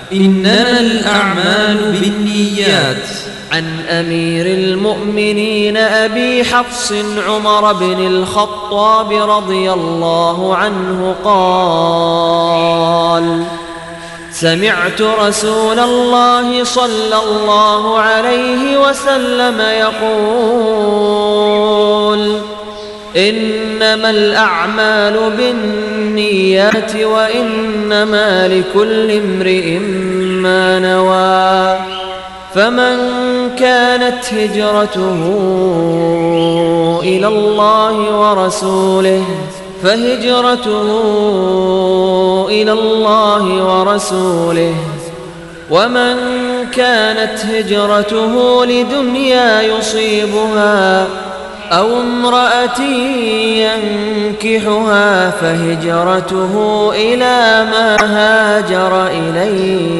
إنما الأعمال بالنيات. عن أمير المؤمنين أبي حفص عمر بن الخطاب رضي الله عنه قال: سمعت رسول الله صلى الله عليه وسلم يقول: إنما الأعمال بالنيات وإنما لكل امرئ ما نوى، فمن كانت هجرته إلى الله ورسوله فهجرته إلى الله ورسوله، ومن كانت هجرته لدنيا يصيبها أو امرأة ينكحها فهجرته إلى ما هاجر إليه.